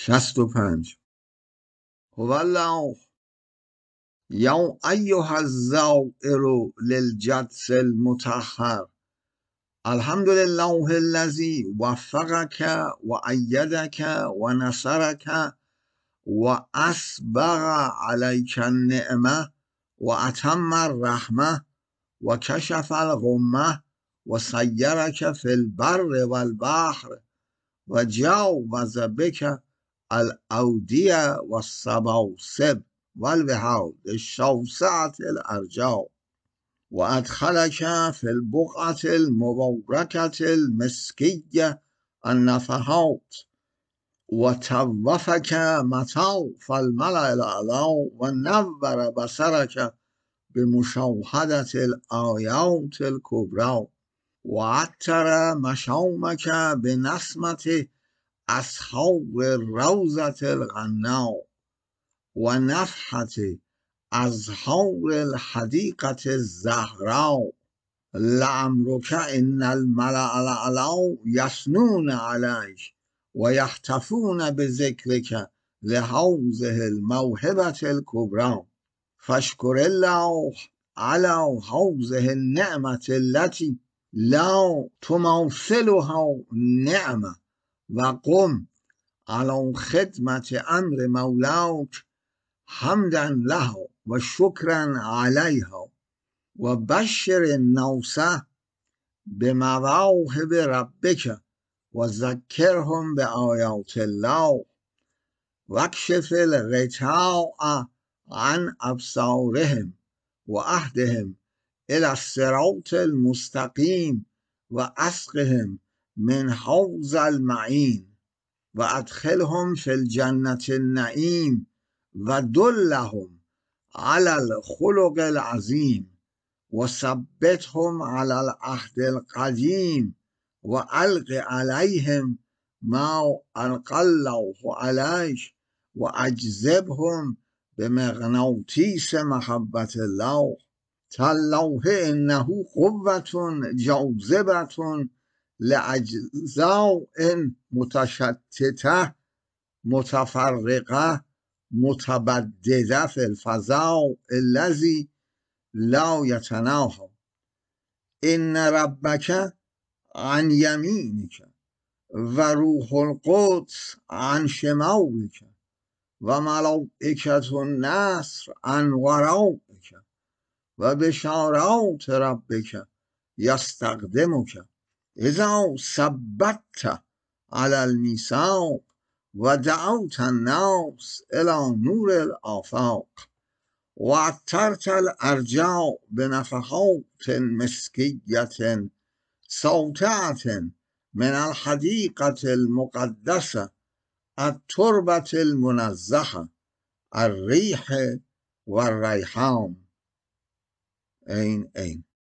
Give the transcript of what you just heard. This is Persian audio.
65. هو الله یا ایها الزائر للجدس المطهر الحمد لله الذي وفقك وأيدك ونصرك وأسبغ عليك النعمة وأتم الرحمة وكشف الغمة وسيرك في البر والبحر وجاوز بك الأودية والسبوسب والبحار الشوسعة الأرجاء وأدخلك في البقعة المباركة المسكية النفحات وتوفك مطاف الملأ الأعلى ونور بصرك بمشاهدة الآيات الكبرى وعطر مشامك بنسمة أصحاب الروضة الغناء ونفحة أزهار الحديقة الزهراء لعمرك إن الملأ الأعلى يثنون عليك ويهتفون بذكرك لهذه الموهبة الكبرى فاشكر الله على هذه النعمة التي لا تماثلها نعمة وقم على خدمة أمر مولاك حمدا له وشكرا عليها وبشر الناس بمواهب ربك وذكرهم بآيات الله واكشف الغطاء عن أبصارهم وأهدهم إلى الصراط المستقيم وأسقهم من حوض المعين وأدخلهم في الجنة النعيم ودلهم على الخلق العظيم وثبتهم على العهد القديم وألق عليهم ما ألقى الله عليك وأجذبهم بمغناطيس محبة الله تالله إنه قوة جاذبة لأجزاء متشتتة متفرقة متبددة في الفضاء الذي لا يتناهى إن ربك عن يمينك وروح القدس عن شمالك وملائكة النصر عن ورائك وبشارات ربك يستخدمك إذا ثبت على الميثاق ودعوت الناس إلى نور الآفاق وعطرت الأرجاء بنفحات مسكية ساطعة من الحديقة المقدسة التربة المنزهة الريح والريحان.